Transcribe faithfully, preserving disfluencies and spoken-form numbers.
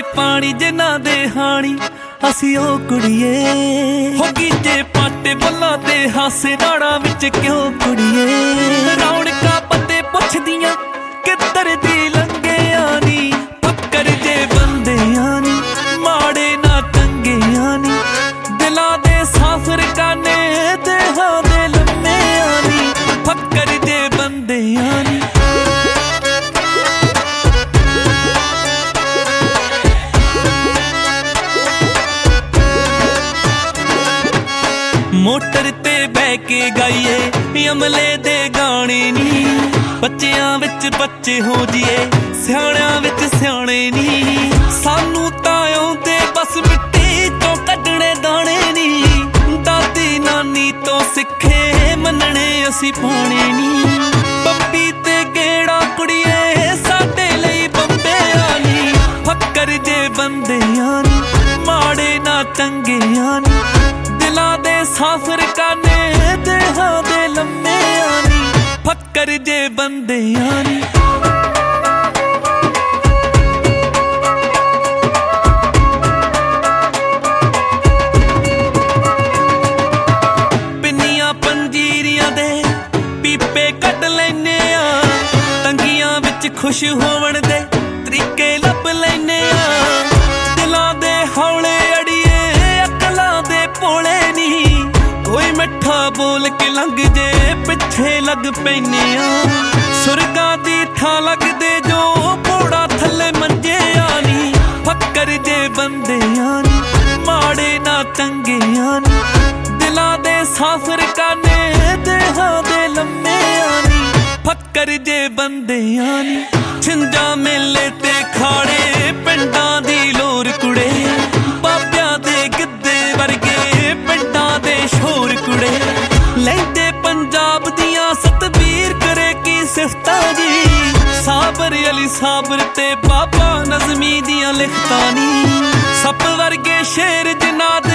ਪਾਣੀ ਜਿਨ੍ਹਾਂ ਦੇ ਹਾਣੀ ਅਸੀਂ ਉਹ ਕੁੜੀਏ ਹੋ ਗੀਜੇ ਪਾਟੇ ਬੱਲਾਂ ਤੇ ਹਾਸੇ ਨਾੜਾਂ ਵਿੱਚ ਕਿਉਂ ਕੁੜੀਏ ਰੌਣਕਾਂ ਪੱਤੇ ਪੁੱਛਦੀਆਂ ਕਿੱਧਰ ਦੀ ਲੰਘਿਆ ਨੀ ਫੱਕਰ ਜੇ ਬੰਦਿਆਂ ਨੀ ਮਾੜੇ ਨਾ ਚੰਗਿਆਂ ਨੀ ਦਿਲਾਂ ਦੇ ਸਾਫ਼ ਰਕਾਨੇ ਦੇਹਾਂ ਦੇ ਲੰਮਿਆਂ ਨੀ ਫੱਕਰ ਜੇ ਬੰਦਿਆਂ ਨੀ ਮੋਟਰ ਤੇ ਬਹਿ ਕੇ ਗਾਈਏ ਅਮਲੇ ਦੇ ਗਾਣੇ ਨੀ ਬੱਚਿਆਂ ਵਿੱਚ ਬੱਚੇ ਹੋ ਜੀਏ ਸਿਆਣਿਆਂ ਵਿੱਚ ਸਿਆਣੇ ਨੀ ਸਾਨੂੰ ਤਾਂ ਆਉਂਦੇ ਬਸ ਮਿੱਟੀ ਤੋਂ ਕੱਢਣੇ ਦਾਣੇ ਨੀ ਦਾਦੀ ਨਾਨੀ ਤੋਂ ਸਿੱਖੇ ਮੰਨਣੇ ਅਸੀਂ ਪਾਣੇ ਨੀ ਬੰਬੀ ਤੇ ਗੇੜਾ ਕੁੜੀਏ ਸਾਡੇ ਲਈ ਬੰਬਿਆਂ ਨੀ ਫੱਕਰ ਜੇ ਬੰਦਿਆਂ ਨੀ ਮਾੜੇ ਨਾ ਚੰਗਿਆਂ ਨੀ ਦਿਲਾਂ ਦੇ ਸਾਫ਼ ਰਕਾਨੇ ਦੇਹਾਂ ਦੇ ਲੰਮਿਆਂ ਨੀ ਫੱਕਰ ਜੇ ਬੰਦਿਆਂ ਨੀ ਪਿੰਨੀਆਂ ਪੰਜੀਰੀਆਂ ਦੇ ਪੀਪੇ ਕੱਢ ਲੈਨੇ ਆ ਤੰਗੀਆਂ ਵਿੱਚ ਖੁਸ਼ ਹੋਵਣ ਦੇ ਤਰੀਕੇ ਲੱਭ ਲੈਨੇ ਆ ਦਿਲਾਂ ਦੇ ਹੌਲੇ ਅੜੀਏ ਅਕਲਾਂ ਦੇ ਭੋਲੇ ਨੀ ਕੋਈ ਮਿੱਠਾ ਬੋਲ ਕੇ ਲੰਘ ਜੇ ਪਿੱਛੇ ਲੱਗ ਪੈਨੇ ਆ ਸੁਰਗਾਂ ਦੀ ਥਾਂ ਲੱਗਦੇ ਜੋ ਪੌੜਾ ਥੱਲੇ ਮੰਜਿਆ ਨੀ ਫੱਕਰ ਜੇ ਬੰਦਿਆਂ ਨੀ ਮਾੜੇ ਨਾ ਚੰਗਿਆਂ ਨੀ ਦਿਲਾਂ ਦੇ ਸਾਫ਼ ਰਕਾਨੇ ਦੇਹਾਂ ਦੇ ਲੰਮਿਆਂ ਨੀ ਫੱਕਰ ਜੇ ਬੰਦਿਆਂ ਨੀ ਛਿੰਝਾਂ ਮੇਲੇ ਤੇ ਖਾੜੇ ਪਿੰਡਾਂ ਦੀ ਲੋਰ ਕੁੜੇ ਬਾਬਿਆਂ ਦੇ ਗਿੱਧੇ ਵਰਗੇ ਪਿੰਡਾਂ ਦੇ ਸ਼ੋਰ ਕੁੜੇ ਲੈਂਦੇ ਪੰਜਾਬ ਦੀਆਂ ਸਤਬੀਰ ਕਰੇ ਕੀ ਸਿਫਤਾਂ ਜੀ ਸਾਬਰ ਅਲੀ ਸਾਬਰ ਤੇ ਬਾਬਾ ਨਜ਼ਮੀ ਦੀਆਂ ਲਿਖਤਾਂ ਨੀ ਸੱਪ ਵਰਗੇ ਸ਼ੇਰ ਜਿਨ੍ਹਾਂ